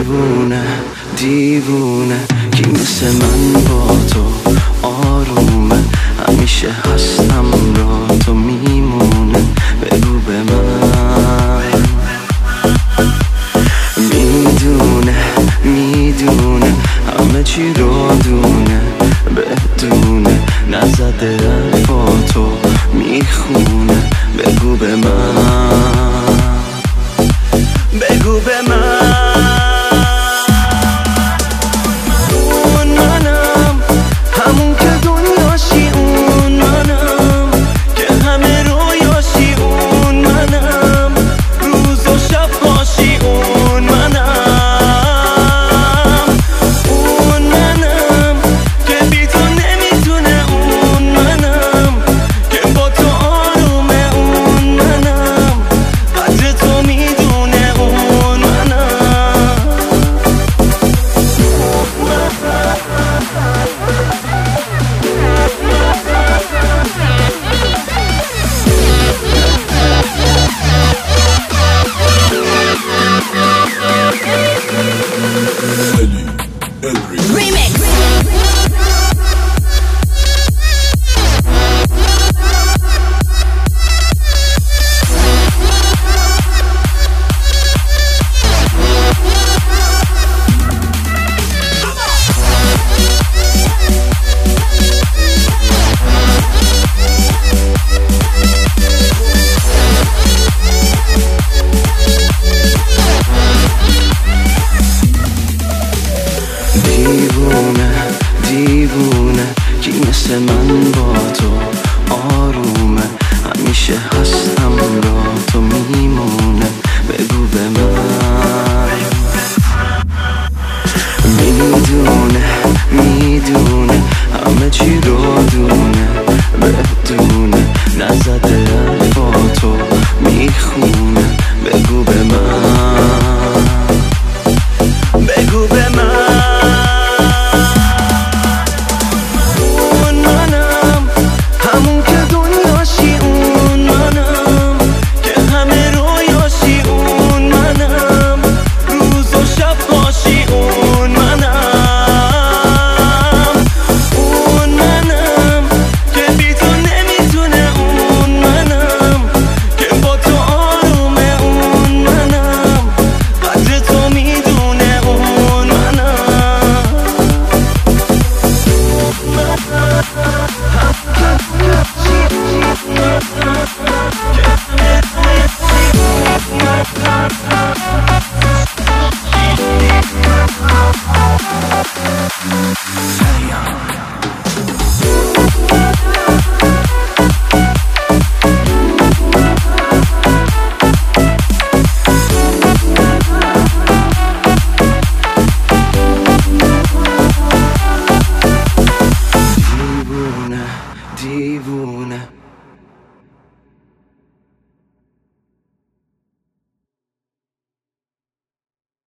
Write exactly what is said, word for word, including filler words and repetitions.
دیوونه دیوونه کی مثل من با تو آرومه، همیشه هستم را تو میمونه. بگو به من میدونه میدونه همه چی رو دونه بدونه، نزده حرفاتو میخونه. بگو به من بگو به من اون منم، همون که دنیاشی اون منم، که همه رویاشی اون منم، روز و شب باشی اون منم. اون منم که بی تو نمیتونه، اون منم که با تو آرومه، اون منم قدر تو میدونه، اون منم. دیوونه دیوونه کی مثل من